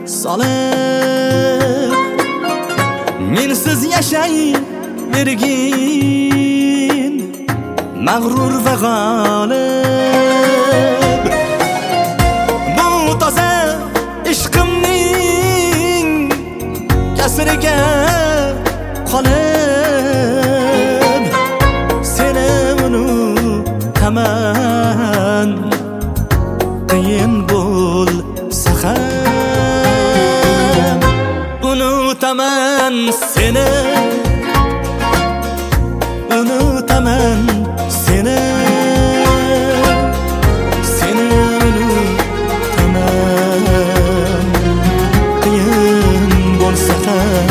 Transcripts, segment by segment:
solib mensiz yashay vergin mag'rur va g'olib bu toza ishqimning kasriga qolib seni unutaman qiyin bo'lsa ham unutaman seni unutaman seni unutaman qiyin bo'lsa ham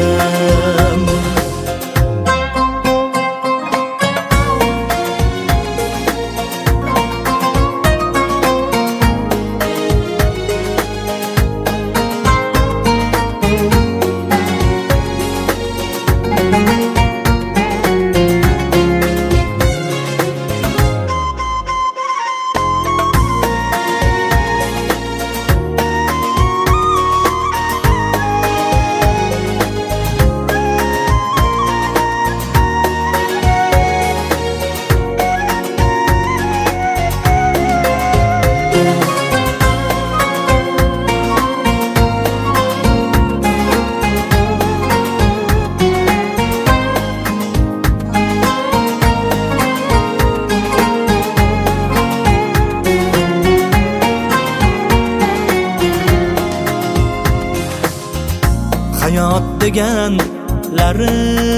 hayot deganlari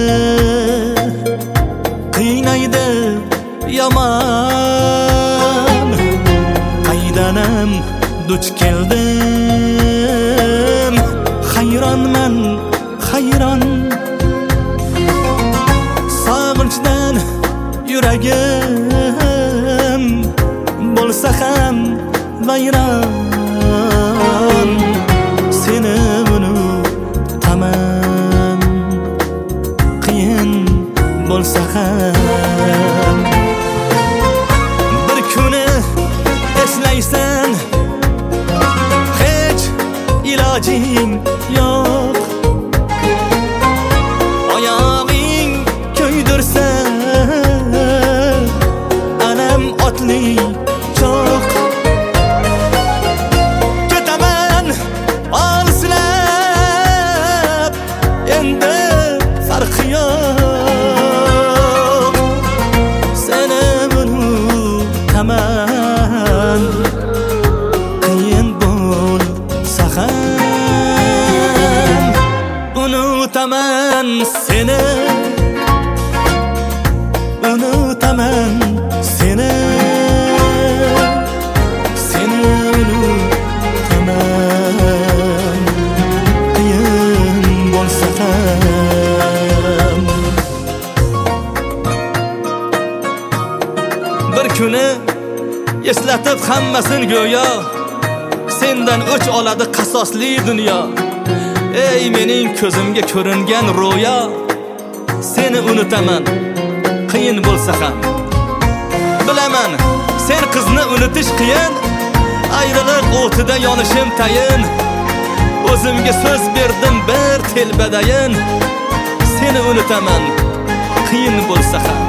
qiynaydi yomon qaydanam duch keldim hayronman hayron sog'inchdan yuragim bo'lsa ham vayron seni unutaman qiyin bo'lsa ham bir kuni eslaysan hech ilojing yo'q oyog'ing ko'ydirsa anam otli cho'q ketaman olsilab endi farqi yo'q seni unutaman qiyin bo'lsa ham unutaman seni unutaman seni unutaman qiyin bo'lsa ham bir kuni eslatib hammasin go'yo sendan o'ch oladi qasosli dunyo ey mening ko'zimga ko'ringan ro'yo seni unutaman qiyin bo'lsa ham bilaman sen qizni unutish qiyin ayriliq o'tida yonishim tayin o'zimga so'z berdim bir telbadayin seni unutaman qiyin bo'lsa ham